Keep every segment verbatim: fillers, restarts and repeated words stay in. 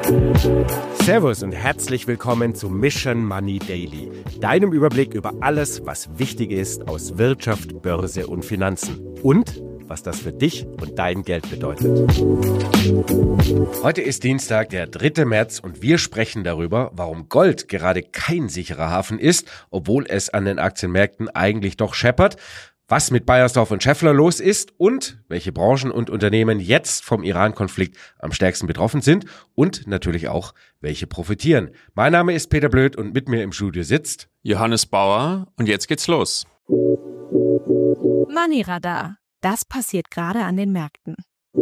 Servus und herzlich willkommen zu Mission Money Daily, deinem Überblick über alles, was wichtig ist aus Wirtschaft, Börse und Finanzen und was das für dich und dein Geld bedeutet. Heute ist Dienstag, der dritte März und wir sprechen darüber, warum Gold gerade kein sicherer Hafen ist, obwohl es an den Aktienmärkten eigentlich doch scheppert, was mit Beiersdorf und Schaeffler los ist und welche Branchen und Unternehmen jetzt vom Iran-Konflikt am stärksten betroffen sind und natürlich auch, welche profitieren. Mein Name ist Peter Blöd und mit mir im Studio sitzt Johannes Bauer und jetzt geht's los. Money Radar. Das passiert gerade an den Märkten.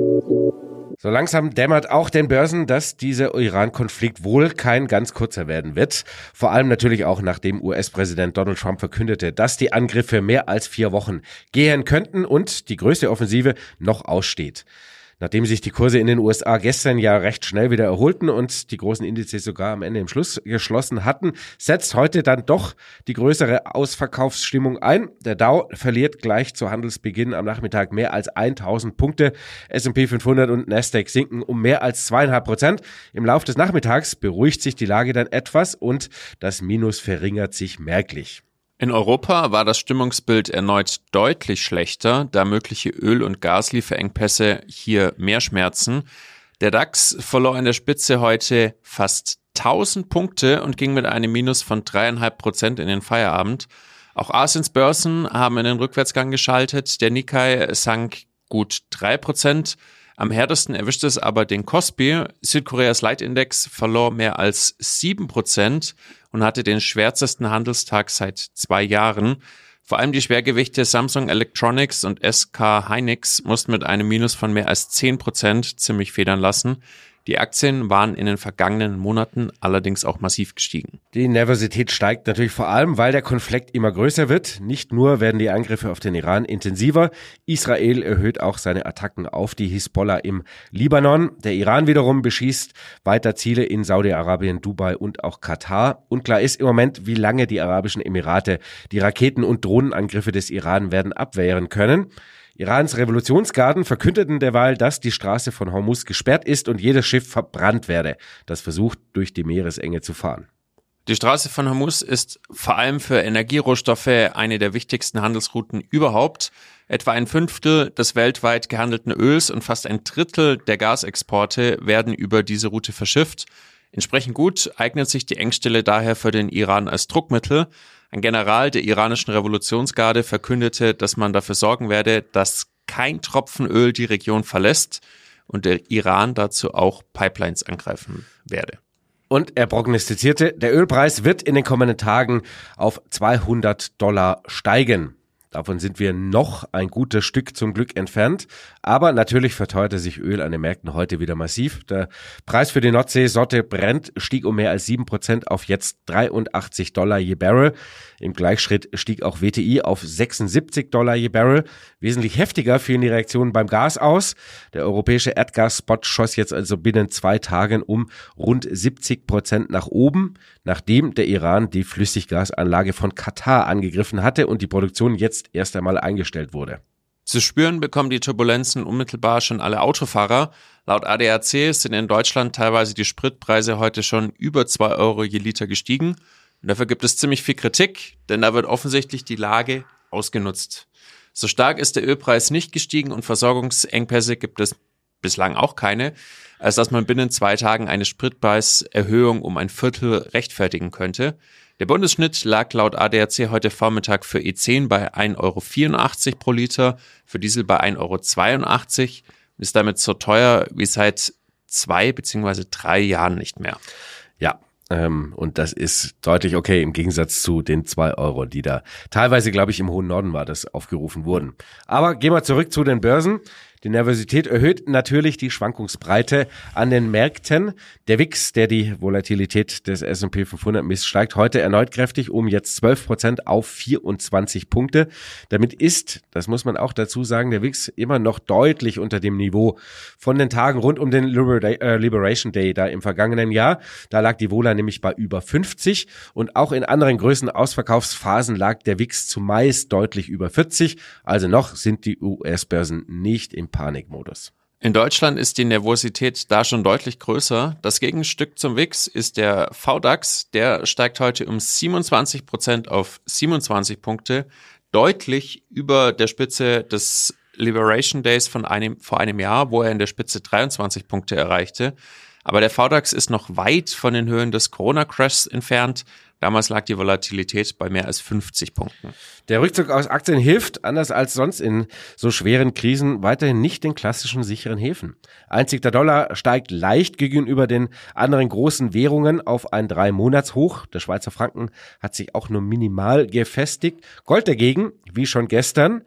So langsam dämmert auch den Börsen, dass dieser Iran-Konflikt wohl kein ganz kurzer werden wird. Vor allem natürlich auch nachdem U S-Präsident Donald Trump verkündete, dass die Angriffe mehr als vier Wochen gehen könnten und die größte Offensive noch aussteht. Nachdem sich die Kurse in den U S A gestern ja recht schnell wieder erholten und die großen Indizes sogar am Ende im Schluss geschlossen hatten, setzt heute dann doch die größere Ausverkaufsstimmung ein. Der Dow verliert gleich zu Handelsbeginn am Nachmittag mehr als tausend Punkte. S und P fünfhundert und Nasdaq sinken um mehr als zweieinhalb Prozent. Im Laufe des Nachmittags beruhigt sich die Lage dann etwas und das Minus verringert sich merklich. In Europa war das Stimmungsbild erneut deutlich schlechter, da mögliche Öl- und Gaslieferengpässe hier mehr schmerzen. Der DAX verlor in der Spitze heute fast tausend Punkte und ging mit einem Minus von dreieinhalb Prozent in den Feierabend. Auch Asiens Börsen haben in den Rückwärtsgang geschaltet. Der Nikkei sank gut drei Prozent. Am härtesten erwischte es aber den Kospi. Südkoreas Leitindex verlor mehr als sieben Prozent und hatte den schwärzesten Handelstag seit zwei Jahren. Vor allem die Schwergewichte Samsung Electronics und S K Hynix mussten mit einem Minus von mehr als zehn Prozent ziemlich federn lassen. Die Aktien waren in den vergangenen Monaten allerdings auch massiv gestiegen. Die Nervosität steigt natürlich vor allem, weil der Konflikt immer größer wird. Nicht nur werden die Angriffe auf den Iran intensiver, Israel erhöht auch seine Attacken auf die Hisbollah im Libanon. Der Iran wiederum beschießt weiter Ziele in Saudi-Arabien, Dubai und auch Katar. Unklar ist im Moment, wie lange die Arabischen Emirate die Raketen- und Drohnenangriffe des Iran werden abwehren können. Irans Revolutionsgarden verkündeten derweil, dass die Straße von Hormuz gesperrt ist und jedes Schiff verbrannt werde, das versucht, durch die Meeresenge zu fahren. Die Straße von Hormuz ist vor allem für Energierohstoffe eine der wichtigsten Handelsrouten überhaupt. Etwa ein Fünftel des weltweit gehandelten Öls und fast ein Drittel der Gasexporte werden über diese Route verschifft. Entsprechend gut eignet sich die Engstelle daher für den Iran als Druckmittel. Ein General der iranischen Revolutionsgarde verkündete, dass man dafür sorgen werde, dass kein Tropfen Öl die Region verlässt und der Iran dazu auch Pipelines angreifen werde. Und er prognostizierte, der Ölpreis wird in den kommenden Tagen auf zweihundert Dollar steigen. Davon sind wir noch ein gutes Stück zum Glück entfernt. Aber natürlich verteuerte sich Öl an den Märkten heute wieder massiv. Der Preis für die Nordsee-Sorte Brent stieg um mehr als sieben Prozent auf jetzt dreiundachtzig Dollar je Barrel. Im Gleichschritt stieg auch W T I auf sechsundsiebzig Dollar je Barrel. Wesentlich heftiger fielen die Reaktionen beim Gas aus. Der europäische Erdgas-Spot schoss jetzt also binnen zwei Tagen um rund siebzig Prozent nach oben, nachdem der Iran die Flüssiggasanlage von Katar angegriffen hatte und die Produktion jetzt erst einmal eingestellt wurde. Zu spüren bekommen die Turbulenzen unmittelbar schon alle Autofahrer. Laut A D A C sind in Deutschland teilweise die Spritpreise heute schon über zwei Euro je Liter gestiegen. Und dafür gibt es ziemlich viel Kritik, denn da wird offensichtlich die Lage ausgenutzt. So stark ist der Ölpreis nicht gestiegen und Versorgungsengpässe gibt es bislang auch keine, als dass man binnen zwei Tagen eine Spritpreiserhöhung um ein Viertel rechtfertigen könnte. Der Bundesschnitt lag laut A D A C heute Vormittag für E zehn bei ein Euro vierundachtzig pro Liter, für Diesel bei ein Euro zweiundachtzig und ist damit so teuer wie seit zwei bzw. drei Jahren nicht mehr. Ja. Ähm, und das ist deutlich okay im Gegensatz zu den zwei Euro, die da teilweise, glaube ich, im hohen Norden war, das aufgerufen wurden. Aber gehen wir zurück zu den Börsen. Die Nervosität erhöht natürlich die Schwankungsbreite an den Märkten. Der W I X, der die Volatilität des S und P fünfhundert misst, steigt heute erneut kräftig um jetzt zwölf Prozent auf vierundzwanzig Punkte. Damit ist, das muss man auch dazu sagen, der W I X immer noch deutlich unter dem Niveau von den Tagen rund um den Liberation Day da im vergangenen Jahr. Da lag die Vola nämlich bei über fünfzig und auch in anderen Größen Ausverkaufsphasen lag der W I X zumeist deutlich über vierzig. Also noch sind die U S-Börsen nicht im Panikmodus. In Deutschland ist die Nervosität da schon deutlich größer. Das Gegenstück zum W I X ist der V DAX. Der steigt heute um siebenundzwanzig Prozent auf siebenundzwanzig Punkte, deutlich über der Spitze des Liberation Days von einem, vor einem Jahr, wo er in der Spitze dreiundzwanzig Punkte erreichte. Aber der V DAX ist noch weit von den Höhen des Corona-Crashs entfernt. Damals lag die Volatilität bei mehr als fünfzig Punkten. Der Rückzug aus Aktien hilft, anders als sonst in so schweren Krisen, weiterhin nicht den klassischen sicheren Häfen. Einzig der Dollar steigt leicht gegenüber den anderen großen Währungen auf ein Drei-Monats-Hoch. Der Schweizer Franken hat sich auch nur minimal gefestigt. Gold dagegen, wie schon gestern,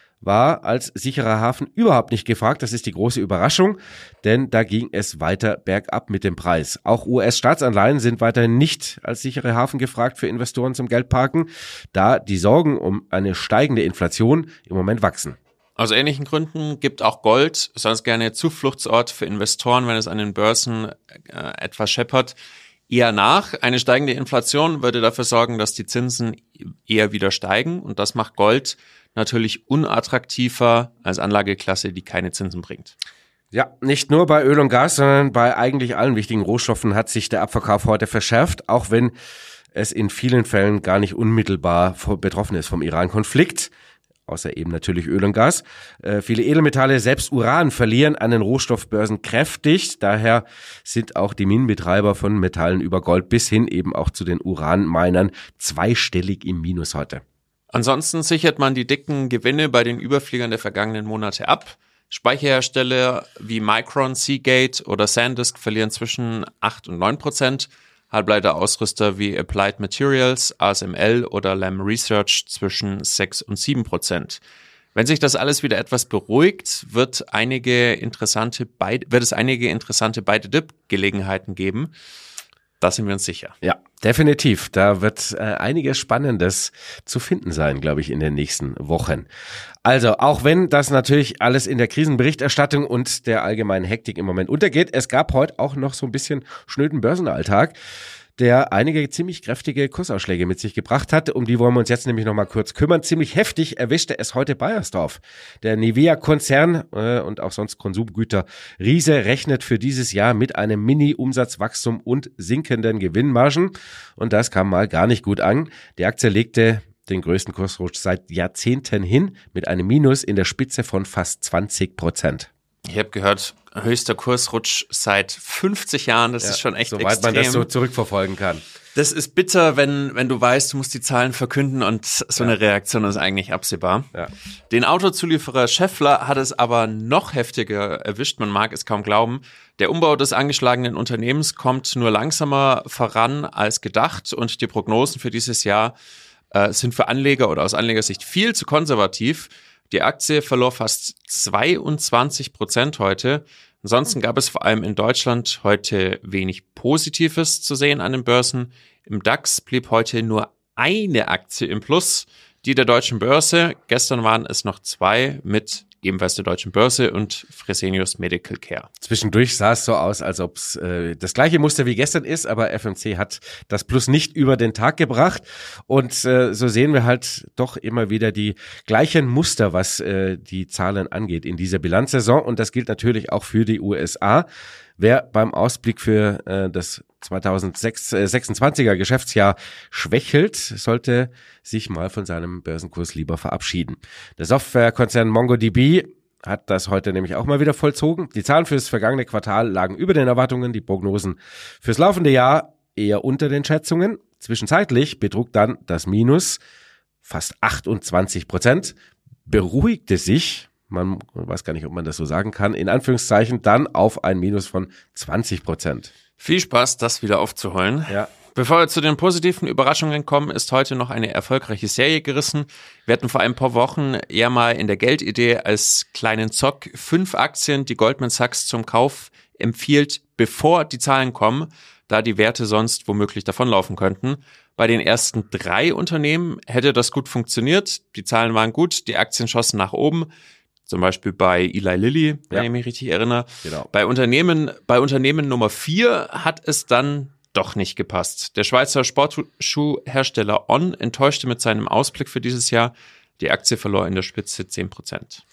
war als sicherer Hafen überhaupt nicht gefragt. Das ist die große Überraschung, denn da ging es weiter bergab mit dem Preis. Auch U S-Staatsanleihen sind weiterhin nicht als sichere Hafen gefragt für Investoren zum Geldparken, da die Sorgen um eine steigende Inflation im Moment wachsen. Aus ähnlichen Gründen gibt auch Gold sonst gerne Zufluchtsort für Investoren, wenn es an den Börsen äh, etwas scheppert, eher nach. Eine steigende Inflation würde dafür sorgen, dass die Zinsen eher wieder steigen, und das macht Gold natürlich unattraktiver als Anlageklasse, die keine Zinsen bringt. Ja, nicht nur bei Öl und Gas, sondern bei eigentlich allen wichtigen Rohstoffen hat sich der Abverkauf heute verschärft, auch wenn es in vielen Fällen gar nicht unmittelbar betroffen ist vom Iran-Konflikt. Außer eben natürlich Öl und Gas. Äh, viele Edelmetalle, selbst Uran, verlieren an den Rohstoffbörsen kräftig. Daher sind auch die Minenbetreiber von Metallen über Gold bis hin eben auch zu den Uranminern zweistellig im Minus heute. Ansonsten sichert man die dicken Gewinne bei den Überfliegern der vergangenen Monate ab. Speicherhersteller wie Micron, Seagate oder SanDisk verlieren zwischen acht und neun Prozent. Halbleiterausrüster wie Applied Materials, A S M L oder Lam Research zwischen sechs und sieben Prozent. Wenn sich das alles wieder etwas beruhigt, wird, einige interessante Buy- wird es einige interessante Buy-the-Dip-Gelegenheiten geben. Da sind wir uns sicher. Ja, definitiv. Da wird äh, einiges Spannendes zu finden sein, glaube ich, in den nächsten Wochen. Also, auch wenn das natürlich alles in der Krisenberichterstattung und der allgemeinen Hektik im Moment untergeht, es gab heute auch noch so ein bisschen schnöden Börsenalltag, der einige ziemlich kräftige Kursausschläge mit sich gebracht hat. Um die wollen wir uns jetzt nämlich noch mal kurz kümmern. Ziemlich heftig erwischte es heute Bayersdorf. Der Nivea-Konzern äh, und auch sonst Konsumgüter Riese rechnet für dieses Jahr mit einem Mini-Umsatzwachstum und sinkenden Gewinnmargen. Und das kam mal gar nicht gut an. Die Aktie legte den größten Kursrutsch seit Jahrzehnten hin mit einem Minus in der Spitze von fast zwanzig Prozent. Ich habe gehört, höchster Kursrutsch seit fünfzig Jahren, das ja, ist schon echt soweit extrem. Soweit man das so zurückverfolgen kann. Das ist bitter, wenn wenn du weißt, du musst die Zahlen verkünden und so ja. eine Reaktion ist eigentlich absehbar. Ja. Den Autozulieferer Schaeffler hat es aber noch heftiger erwischt, man mag es kaum glauben. Der Umbau des angeschlagenen Unternehmens kommt nur langsamer voran als gedacht, und die Prognosen für dieses Jahr äh, sind für Anleger oder aus Anlegersicht viel zu konservativ. Die Aktie verlor fast zweiundzwanzig Prozent heute. Ansonsten gab es vor allem in Deutschland heute wenig Positives zu sehen an den Börsen. Im DAX blieb heute nur eine Aktie im Plus, die der Deutschen Börse. Gestern waren es noch zwei mit ebenfalls der Deutschen Börse und Fresenius Medical Care. Zwischendurch sah es so aus, als ob es äh, das gleiche Muster wie gestern ist, aber F M C hat das Plus nicht über den Tag gebracht. Und äh, so sehen wir halt doch immer wieder die gleichen Muster, was äh, die Zahlen angeht in dieser Bilanzsaison. Und das gilt natürlich auch für die U S A. Wer beim Ausblick für äh, das zweitausendsechsundzwanziger Geschäftsjahr schwächelt, sollte sich mal von seinem Börsenkurs lieber verabschieden. Der Softwarekonzern MongoDB hat das heute nämlich auch mal wieder vollzogen. Die Zahlen fürs vergangene Quartal lagen über den Erwartungen, die Prognosen fürs laufende Jahr eher unter den Schätzungen. Zwischenzeitlich betrug dann das Minus fast achtundzwanzig Prozent, beruhigte sich, man weiß gar nicht, ob man das so sagen kann, in Anführungszeichen dann auf ein Minus von zwanzig Prozent. Viel Spaß, das wieder aufzuholen. Ja. Bevor wir zu den positiven Überraschungen kommen, ist heute noch eine erfolgreiche Serie gerissen. Wir hatten vor ein paar Wochen ja mal in der Geldidee als kleinen Zock fünf Aktien, die Goldman Sachs zum Kauf empfiehlt, bevor die Zahlen kommen, da die Werte sonst womöglich davonlaufen könnten. Bei den ersten drei Unternehmen hätte das gut funktioniert. Die Zahlen waren gut, die Aktien schossen nach oben. Zum Beispiel bei Eli Lilly, wenn ja. ich mich richtig erinnere. Genau. Bei Unternehmen, bei Unternehmen Nummer vier hat es dann doch nicht gepasst. Der Schweizer Sportschuhhersteller On enttäuschte mit seinem Ausblick für dieses Jahr. Die Aktie verlor in der Spitze zehn Prozent.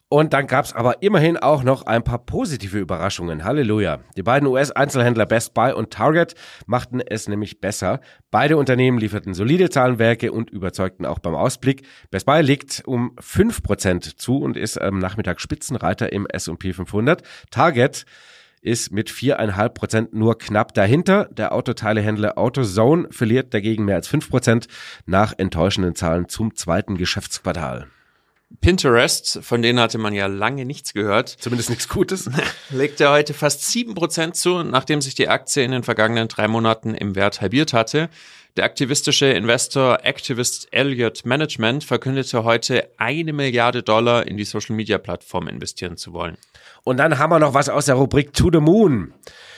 Und dann gab es aber immerhin auch noch ein paar positive Überraschungen. Halleluja. Die beiden U S-Einzelhändler Best Buy und Target machten es nämlich besser. Beide Unternehmen lieferten solide Zahlenwerke und überzeugten auch beim Ausblick. Best Buy liegt um fünf Prozent zu und ist am Nachmittag Spitzenreiter im S und P fünfhundert. Target ist mit vier Komma fünf Prozent nur knapp dahinter. Der Autoteilehändler AutoZone verliert dagegen mehr als fünf Prozent nach enttäuschenden Zahlen zum zweiten Geschäftsquartal. Pinterest, von denen hatte man ja lange nichts gehört. Zumindest nichts Gutes. Legt ja heute fast sieben Prozent zu, nachdem sich die Aktie in den vergangenen drei Monaten im Wert halbiert hatte. Der aktivistische Investor Activist Elliott Management verkündete heute, eine Milliarde Dollar in die Social-Media-Plattform investieren zu wollen. Und dann haben wir noch was aus der Rubrik To the Moon.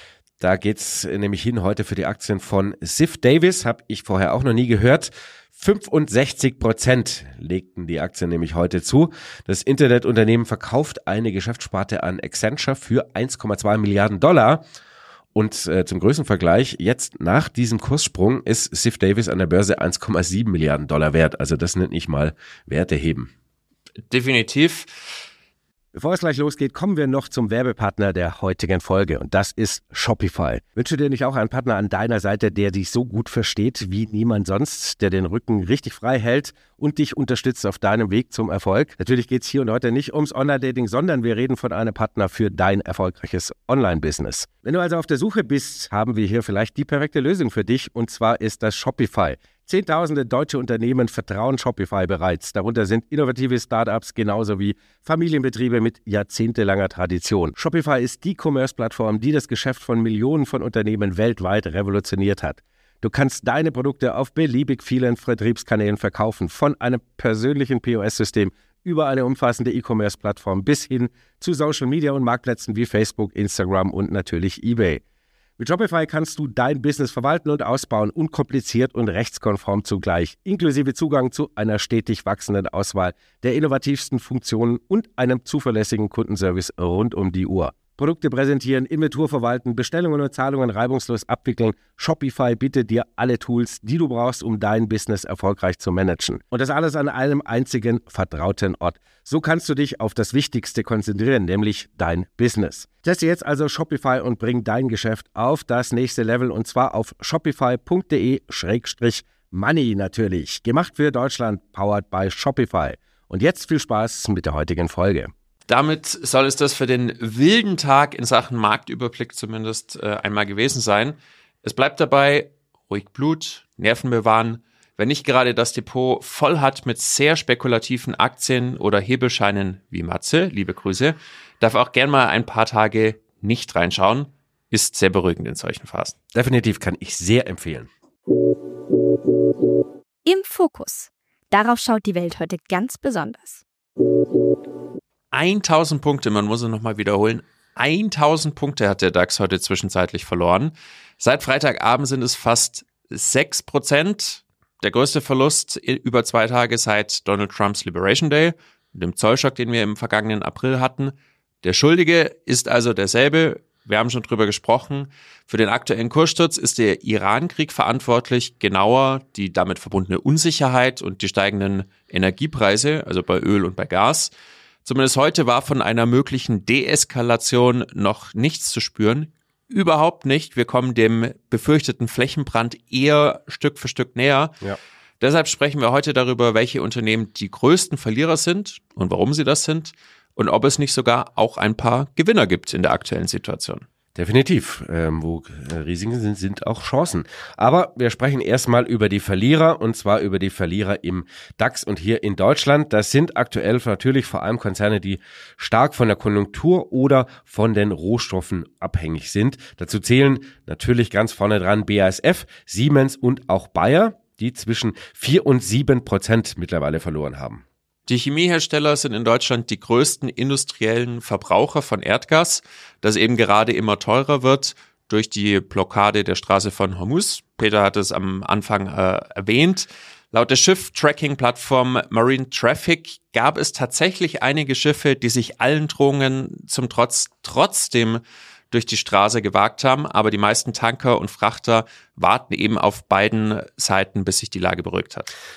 Da geht's nämlich hin heute für die Aktien von Ziff Davis, habe ich vorher auch noch nie gehört. fünfundsechzig Prozent legten die Aktien nämlich heute zu. Das Internetunternehmen verkauft eine Geschäftssparte an Accenture für eins Komma zwei Milliarden Dollar. Und äh, zum Größenvergleich, jetzt nach diesem Kurssprung ist Ziff Davis an der Börse eins Komma sieben Milliarden Dollar wert. Also das nennt nicht mal Werte heben. Definitiv. Bevor es gleich losgeht, kommen wir noch zum Werbepartner der heutigen Folge und das ist Shopify. Wünsche dir nicht auch einen Partner an deiner Seite, der dich so gut versteht wie niemand sonst, der den Rücken richtig frei hält und dich unterstützt auf deinem Weg zum Erfolg? Natürlich geht es hier und heute nicht ums Online-Dating, sondern wir reden von einem Partner für dein erfolgreiches Online-Business. Wenn du also auf der Suche bist, haben wir hier vielleicht die perfekte Lösung für dich und zwar ist das Shopify. Zehntausende deutsche Unternehmen vertrauen Shopify bereits. Darunter sind innovative Startups genauso wie Familienbetriebe mit jahrzehntelanger Tradition. Shopify ist die Commerce-Plattform, die das Geschäft von Millionen von Unternehmen weltweit revolutioniert hat. Du kannst deine Produkte auf beliebig vielen Vertriebskanälen verkaufen, von einem persönlichen P O S-System über eine umfassende E-Commerce-Plattform bis hin zu Social-Media und Marktplätzen wie Facebook, Instagram und natürlich eBay. Mit Shopify kannst du dein Business verwalten und ausbauen, unkompliziert und rechtskonform zugleich, inklusive Zugang zu einer stetig wachsenden Auswahl der innovativsten Funktionen und einem zuverlässigen Kundenservice rund um die Uhr. Produkte präsentieren, Inventur verwalten, Bestellungen und Zahlungen reibungslos abwickeln. Shopify bietet dir alle Tools, die du brauchst, um dein Business erfolgreich zu managen. Und das alles an einem einzigen vertrauten Ort. So kannst du dich auf das Wichtigste konzentrieren, nämlich dein Business. Teste jetzt also Shopify und bring dein Geschäft auf das nächste Level und zwar auf shopify.de schrägstrich money natürlich. Gemacht für Deutschland, powered by Shopify. Und jetzt viel Spaß mit der heutigen Folge. Damit soll es das für den wilden Tag in Sachen Marktüberblick zumindest äh, einmal gewesen sein. Es bleibt dabei, ruhig Blut, Nerven bewahren. Wer nicht gerade das Depot voll hat mit sehr spekulativen Aktien oder Hebelscheinen wie Matze, liebe Grüße, darf auch gern mal ein paar Tage nicht reinschauen. Ist sehr beruhigend in solchen Phasen. Definitiv, kann ich sehr empfehlen. Im Fokus. Darauf schaut die Welt heute ganz besonders. tausend Punkte, man muss es nochmal wiederholen. tausend Punkte hat der DAX heute zwischenzeitlich verloren. Seit Freitagabend sind es fast sechs Prozent. Der größte Verlust über zwei Tage seit Donald Trumps Liberation Day, dem Zollschock, den wir im vergangenen April hatten. Der Schuldige ist also derselbe. Wir haben schon drüber gesprochen. Für den aktuellen Kurssturz ist der Iran-Krieg verantwortlich, genauer die damit verbundene Unsicherheit und die steigenden Energiepreise, also bei Öl und bei Gas. Zumindest heute war von einer möglichen Deeskalation noch nichts zu spüren. Überhaupt nicht. Wir kommen dem befürchteten Flächenbrand eher Stück für Stück näher. Ja. Deshalb sprechen wir heute darüber, welche Unternehmen die größten Verlierer sind und warum sie das sind und ob es nicht sogar auch ein paar Gewinner gibt in der aktuellen Situation. Definitiv. Ähm, wo Risiken sind, sind auch Chancen. Aber wir sprechen erstmal über die Verlierer und zwar über die Verlierer im DAX und hier in Deutschland. Das sind aktuell natürlich vor allem Konzerne, die stark von der Konjunktur oder von den Rohstoffen abhängig sind. Dazu zählen natürlich ganz vorne dran B A S F, Siemens und auch Bayer, die zwischen vier und sieben Prozent mittlerweile verloren haben. Die Chemiehersteller sind in Deutschland die größten industriellen Verbraucher von Erdgas, das eben gerade immer teurer wird durch die Blockade der Straße von Hormuz. Peter hat es am Anfang äh, erwähnt. Laut der Schiff-Tracking-Plattform Marine Traffic gab es tatsächlich einige Schiffe, die sich allen Drohungen zum Trotz trotzdem durch die Straße gewagt haben, aber die meisten Tanker und Frachter warten eben auf beiden Seiten, bis sich die Lage beruhigt hat.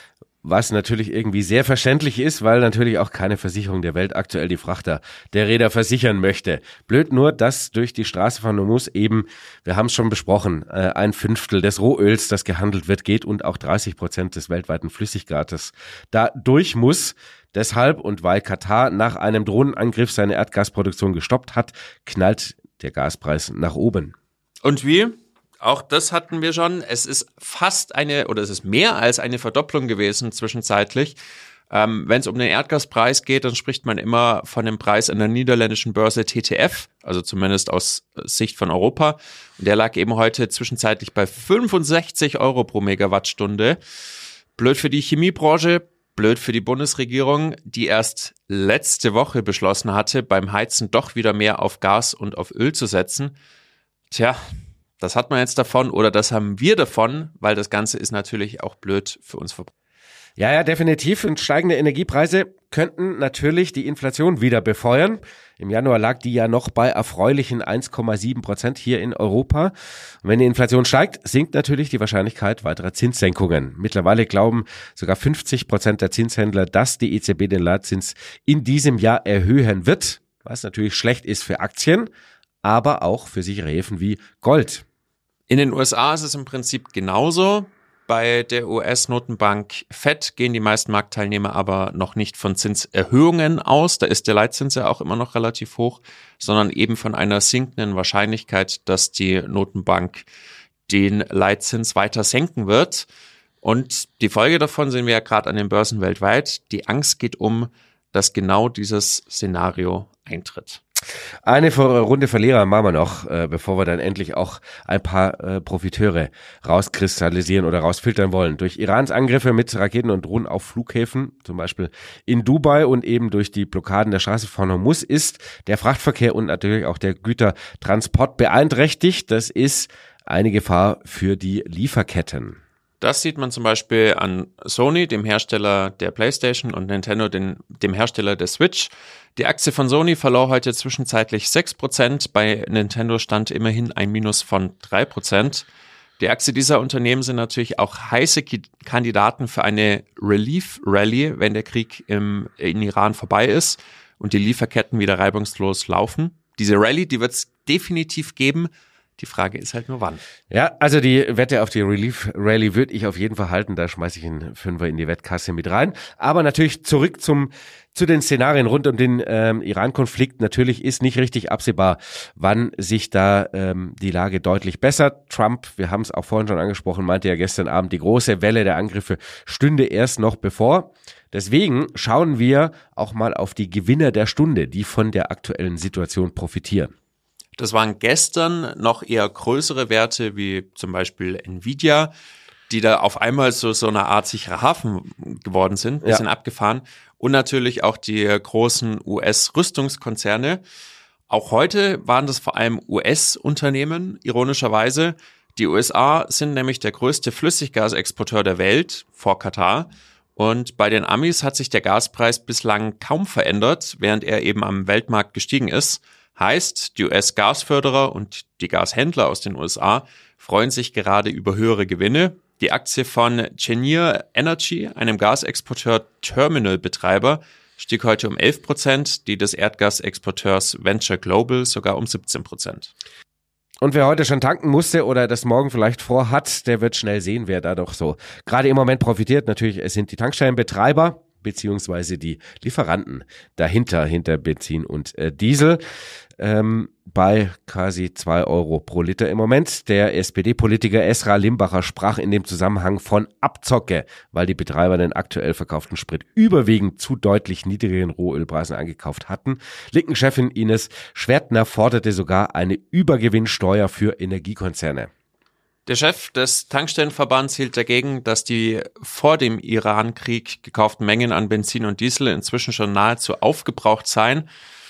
was natürlich irgendwie sehr verständlich ist, weil natürlich auch keine Versicherung der Welt aktuell die Frachter der Räder versichern möchte. Blöd nur, dass durch die Straße von Hormuz eben, wir haben es schon besprochen, ein Fünftel des Rohöls, das gehandelt wird, geht und auch dreißig Prozent des weltweiten Flüssiggases da durch muss. Deshalb und weil Katar nach einem Drohnenangriff seine Erdgasproduktion gestoppt hat, knallt der Gaspreis nach oben. Und wie? Auch das hatten wir schon. Es ist fast eine, oder es ist mehr als eine Verdopplung gewesen zwischenzeitlich. Ähm, wenn es um den Erdgaspreis geht, dann spricht man immer von dem Preis an der niederländischen Börse T T F, also zumindest aus Sicht von Europa. Und der lag eben heute zwischenzeitlich bei fünfundsechzig Euro pro Megawattstunde. Blöd für die Chemiebranche, blöd für die Bundesregierung, die erst letzte Woche beschlossen hatte, beim Heizen doch wieder mehr auf Gas und auf Öl zu setzen. Tja, das hat man jetzt davon oder das haben wir davon, weil das Ganze ist natürlich auch blöd für uns Verbraucher. Ja, ja, definitiv. Und steigende Energiepreise könnten natürlich die Inflation wieder befeuern. Im Januar lag die ja noch bei erfreulichen eins Komma sieben Prozent hier in Europa. Und wenn die Inflation steigt, sinkt natürlich die Wahrscheinlichkeit weiterer Zinssenkungen. Mittlerweile glauben sogar fünfzig Prozent der Zinshändler, dass die E Z B den Leitzins in diesem Jahr erhöhen wird, was natürlich schlecht ist für Aktien, aber auch für sichere Häfen wie Gold. In den U S A ist es im Prinzip genauso. Bei der U S-Notenbank Fed gehen die meisten Marktteilnehmer aber noch nicht von Zinserhöhungen aus. Da ist der Leitzins ja auch immer noch relativ hoch, sondern eben von einer sinkenden Wahrscheinlichkeit, dass die Notenbank den Leitzins weiter senken wird. Und die Folge davon sehen wir ja gerade an den Börsen weltweit. Die Angst geht um, dass genau dieses Szenario eintritt. Eine Runde Verlierer machen wir noch, äh, bevor wir dann endlich auch ein paar äh, Profiteure rauskristallisieren oder rausfiltern wollen. Durch Irans Angriffe mit Raketen und Drohnen auf Flughäfen, zum Beispiel in Dubai und eben durch die Blockaden der Straße von Hormuz ist der Frachtverkehr und natürlich auch der Gütertransport beeinträchtigt. Das ist eine Gefahr für die Lieferketten. Das sieht man zum Beispiel an Sony, dem Hersteller der PlayStation, und Nintendo, den, dem Hersteller der Switch. Die Aktie von Sony verlor heute zwischenzeitlich sechs Prozent, bei Nintendo stand immerhin ein Minus von drei Prozent. Die Aktien dieser Unternehmen sind natürlich auch heiße Ki- Kandidaten für eine Relief-Rally, wenn der Krieg im, in Iran vorbei ist und die Lieferketten wieder reibungslos laufen. Diese Rally, die wird es definitiv geben. Die Frage ist halt nur wann. Ja, also die Wette auf die Relief Rally würde ich auf jeden Fall halten. Da schmeiße ich einen Fünfer in die Wettkasse mit rein. Aber natürlich zurück zum zu den Szenarien rund um den ähm, Iran-Konflikt. Natürlich ist nicht richtig absehbar, wann sich da ähm, die Lage deutlich bessert. Trump, wir haben es auch vorhin schon angesprochen, meinte ja gestern Abend, die große Welle der Angriffe stünde erst noch bevor. Deswegen schauen wir auch mal auf die Gewinner der Stunde, die von der aktuellen Situation profitieren. Das waren gestern noch eher größere Werte, wie zum Beispiel Nvidia, die da auf einmal so, so eine Art sicherer Hafen geworden sind, bisschen ja. abgefahren. Und natürlich auch die großen U S-Rüstungskonzerne. Auch heute waren das vor allem U S-Unternehmen, ironischerweise. Die U S A sind nämlich der größte Flüssiggasexporteur der Welt, vor Katar. Und bei den Amis hat sich der Gaspreis bislang kaum verändert, während er eben am Weltmarkt gestiegen ist. Heißt, die U S-Gasförderer und die Gashändler aus den U S A freuen sich gerade über höhere Gewinne. Die Aktie von Cheniere Energy, einem Gasexporteur-Terminal-Betreiber, stieg heute um elf Prozent, die des Erdgasexporteurs Venture Global sogar um siebzehn Prozent. Und wer heute schon tanken musste oder das morgen vielleicht vorhat, der wird schnell sehen, wer da doch so gerade im Moment profitiert. Natürlich, es sind die Tankstellenbetreiber beziehungsweise die Lieferanten dahinter, hinter Benzin und äh, Diesel, ähm, bei quasi zwei Euro pro Liter im Moment. Der S P D-Politiker Esra Limbacher sprach in dem Zusammenhang von Abzocke, weil die Betreiber den aktuell verkauften Sprit überwiegend zu deutlich niedrigen Rohölpreisen eingekauft hatten. Linken-Chefin Ines Schwertner forderte sogar eine Übergewinnsteuer für Energiekonzerne. Der Chef des Tankstellenverbands hielt dagegen, dass die vor dem Iran-Krieg gekauften Mengen an Benzin und Diesel inzwischen schon nahezu aufgebraucht seien.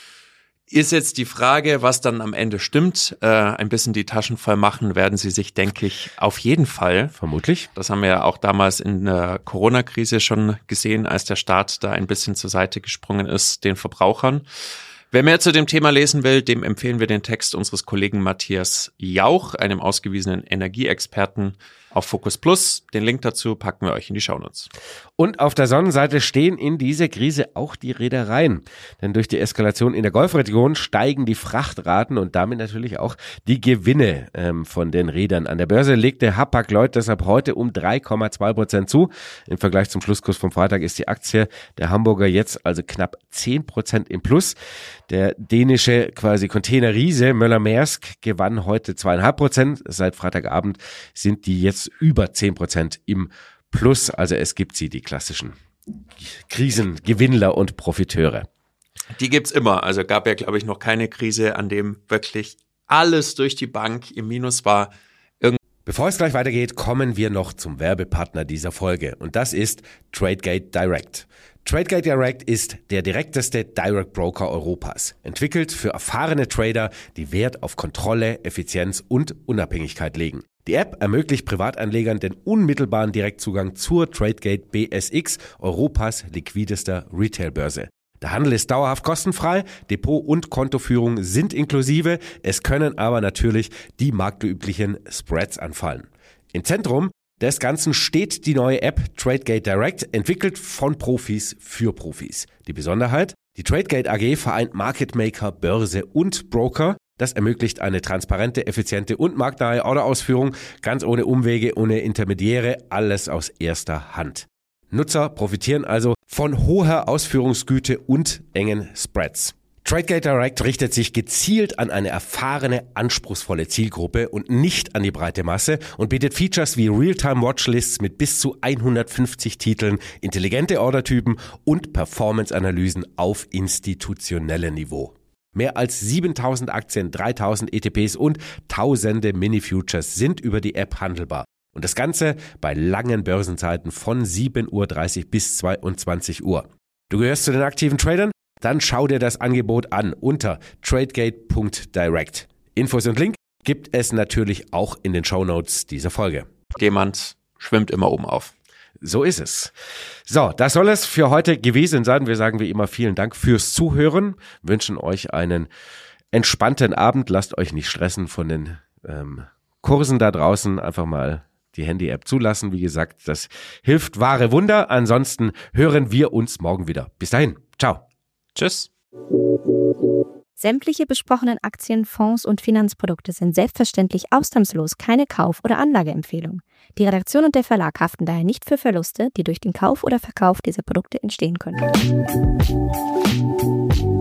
Ist jetzt die Frage, was dann am Ende stimmt. Äh, ein bisschen die Taschen voll machen werden sie sich, denke ich, auf jeden Fall. Vermutlich. Das haben wir ja auch damals in der Corona-Krise schon gesehen, als der Staat da ein bisschen zur Seite gesprungen ist, den Verbrauchern. Wer mehr zu dem Thema lesen will, dem empfehlen wir den Text unseres Kollegen Matthias Jauch, einem ausgewiesenen Energieexperten, auf Focus Plus. Den Link dazu packen wir euch in die Shownotes. Und auf der Sonnenseite stehen in dieser Krise auch die Reedereien. Denn durch die Eskalation in der Golfregion steigen die Frachtraten und damit natürlich auch die Gewinne ähm, von den Reedern. An der Börse legte Hapag-Lloyd deshalb heute um drei Komma zwei Prozent zu. Im Vergleich zum Schlusskurs vom Freitag ist die Aktie der Hamburger jetzt also knapp zehn Prozent im Plus. Der dänische quasi Containerriese Møller-Mærsk gewann heute zwei Komma fünf Prozent. Seit Freitagabend sind die jetzt über zehn Prozent im Plus. Also es gibt sie, die klassischen Krisengewinnler und Profiteure. Die gibt's immer. Also gab ja, glaube ich, noch keine Krise, an dem wirklich alles durch die Bank im Minus war. Irgend Bevor es gleich weitergeht, kommen wir noch zum Werbepartner dieser Folge. Und das ist Tradegate Direct. Tradegate Direct ist der direkteste Direct Broker Europas. Entwickelt für erfahrene Trader, die Wert auf Kontrolle, Effizienz und Unabhängigkeit legen. Die App ermöglicht Privatanlegern den unmittelbaren Direktzugang zur Tradegate B S X, Europas liquidester Retailbörse. Der Handel ist dauerhaft kostenfrei, Depot- und Kontoführung sind inklusive, es können aber natürlich die marktüblichen Spreads anfallen. Im Zentrum des Ganzen steht die neue App Tradegate Direct, entwickelt von Profis für Profis. Die Besonderheit? Die Tradegate A G vereint Market Maker, Börse und Broker. Das ermöglicht eine transparente, effiziente und marktnahe Orderausführung, ganz ohne Umwege, ohne Intermediäre, alles aus erster Hand. Nutzer profitieren also von hoher Ausführungsgüte und engen Spreads. Tradegate Direct richtet sich gezielt an eine erfahrene, anspruchsvolle Zielgruppe und nicht an die breite Masse und bietet Features wie Realtime-Watchlists mit bis zu hundertfünfzig Titeln, intelligente Ordertypen und Performance-Analysen auf institutionellem Niveau. Mehr als siebentausend Aktien, dreitausend E T Ps und tausende Mini-Futures sind über die App handelbar. Und das Ganze bei langen Börsenzeiten von sieben Uhr dreißig bis zweiundzwanzig Uhr. Du gehörst zu den aktiven Tradern? Dann schau dir das Angebot an unter tradegate Punkt direct. Infos und Link gibt es natürlich auch in den Shownotes dieser Folge. Jemand schwimmt immer oben auf. So ist es. So, das soll es für heute gewesen sein. Wir sagen wie immer vielen Dank fürs Zuhören, wünschen euch einen entspannten Abend. Lasst euch nicht stressen von den ähm, Kursen da draußen. Einfach mal die Handy-App zulassen. Wie gesagt, das hilft wahre Wunder. Ansonsten hören wir uns morgen wieder. Bis dahin. Ciao. Tschüss. Sämtliche besprochenen Aktien, Fonds und Finanzprodukte sind selbstverständlich ausnahmslos keine Kauf- oder Anlageempfehlung. Die Redaktion und der Verlag haften daher nicht für Verluste, die durch den Kauf oder Verkauf dieser Produkte entstehen können.